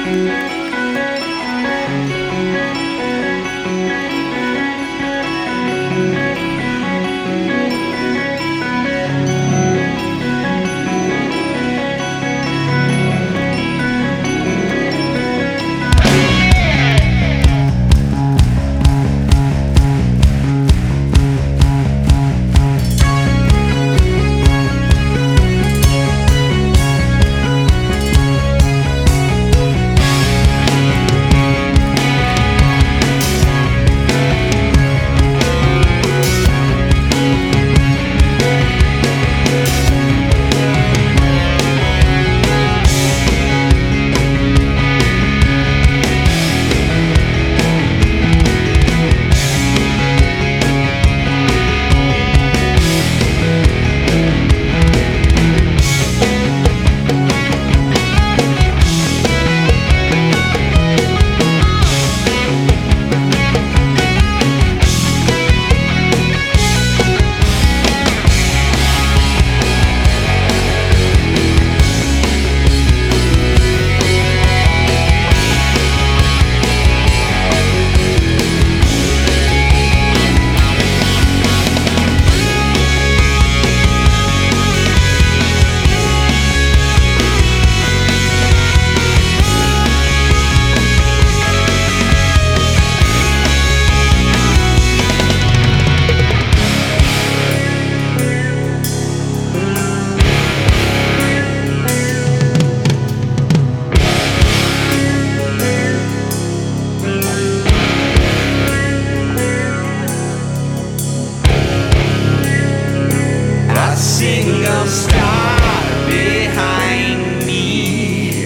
single star behind me.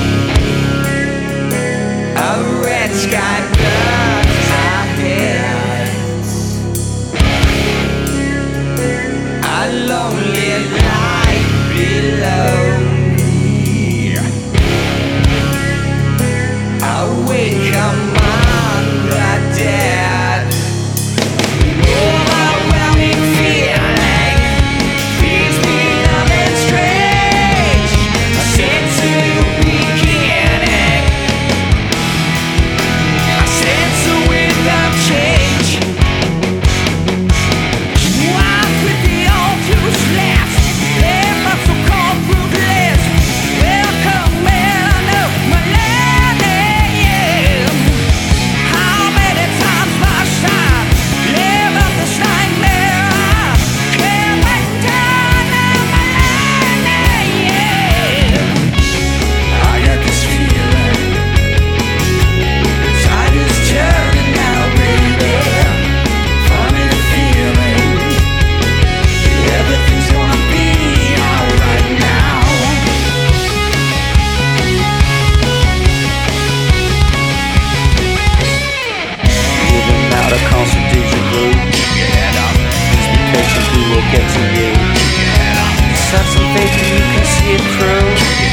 A red sky blurs our heads. A lonely light below me. Awake among the dead. Overwhelming feeling feels me numb and strange. A sense of beginning. A sense of without change. Walk with the old useless. Never so cold, ruthless. Welcome where I know my land. How many times must I live up this nightmare? Can't wait down on my land. I got this feeling. The tide is turning now, baby. Funny the feeling. Everything's gonna be alright now. Living out a constitution route. Please be patient, we will get to you. Just have some faith and you can see it through.